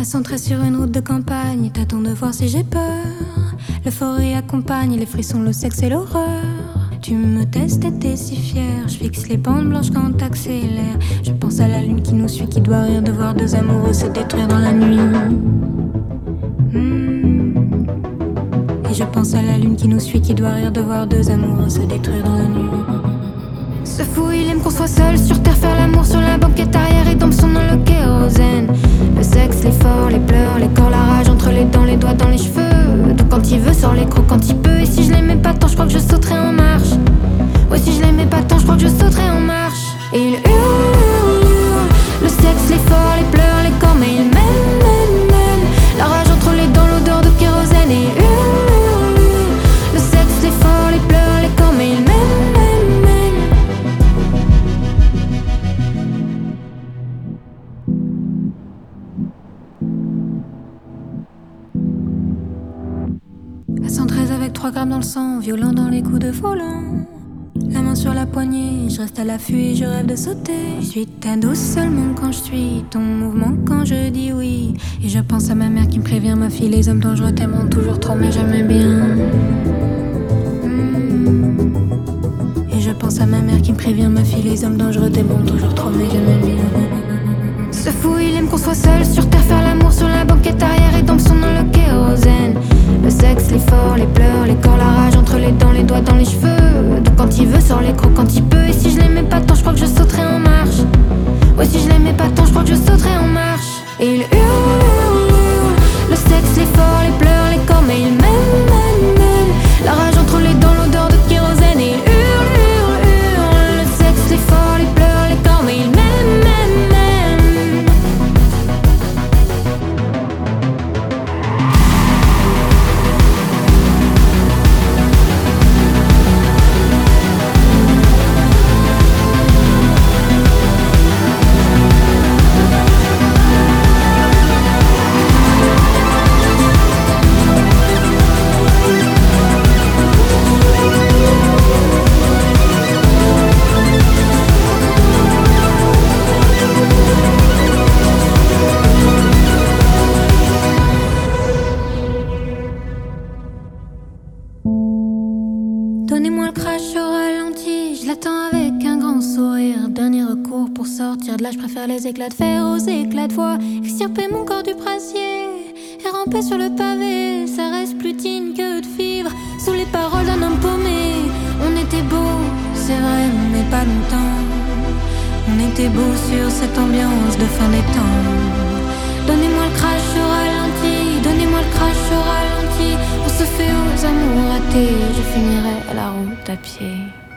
Centré sur une route de campagne, t'attends de voir si j'ai peur. L'euphorie accompagne les frissons, le sexe et l'horreur. Tu me testes et t'es si fière. Je fixe les bandes blanches quand t'accélères. Je pense à la lune qui nous suit, qui doit rire de voir deux amoureux se détruire dans la nuit. Et je pense à la lune qui nous suit, qui doit rire de voir deux amoureux se détruire dans la nuit. Ce fou il aime qu'on soit seul sur terre, faire l'amour sur la banquette arrière et dans son nom le kérosène. Le sexe, l'effort, les pleurs, les corps, la rage entre les dents, les doigts dans les cheveux. Donc quand il veut, sort les crocs quand il peut. Et si je l'aimais pas tant, je crois que je sauterais en marche. Ouais, si je l'aimais pas tant, je crois que je sauterais en marche. Et il hurle, le sexe, l'effort, les pleurs, les corps, mais il m'aime. La rage entre les dents, l'odeur de kérosène. Et il hurle, le sexe, l'effort, les pleurs, les corps, mais il m'aime. À 113 avec 3 grammes dans le sang, violent dans les coups de volant. La main sur la poignée, je reste à l'affût et je rêve de sauter. Je suis ta douce seulement quand je suis ton mouvement quand je dis oui. Et je pense à ma mère qui me prévient, ma fille, les hommes dangereux t'aimeront toujours trop mais jamais bien. Et je pense à ma mère qui me prévient, ma fille, les hommes dangereux t'aimeront toujours trop mais jamais bien. Ce fou il aime qu'on soit seul sur terre, faire l'amour sur la banquette arrière et dans son nom le kérosène. Le sexe, l'effort, les pleurs, les corps, la rage entre les dents, les doigts dans les cheveux. Donc quand il veut, sort les crocs quand il peut. Et si je l'aimais pas tant, je crois que je sauterais en marche. Ouais, si je l'aimais pas tant, je crois que je sauterais en marche. Et il hurle, le sexe, l'effort, les pleurs, les corps, mais il m'aime. La rage entre les dents, l'odeur de kérosène. Et il hurle, le sexe, l'effort, les pleurs, les corps, mais il m'aime. Donnez-moi le crash au ralenti, je l'attends avec un grand sourire. Dernier recours pour sortir de là, je préfère les éclats de fer aux éclats de voix. Extirper mon corps du brasier et ramper sur le pavé, ça reste plus digne que de vivre sous les paroles d'un homme paumé. On était beau, c'est vrai, mais pas longtemps. On était beau sur cette ambiance de fin des temps. Donnez-moi le crash au ralenti, donnez-moi le crash au ralenti. On se fait aux amours ratés, je finirai à la route à pied.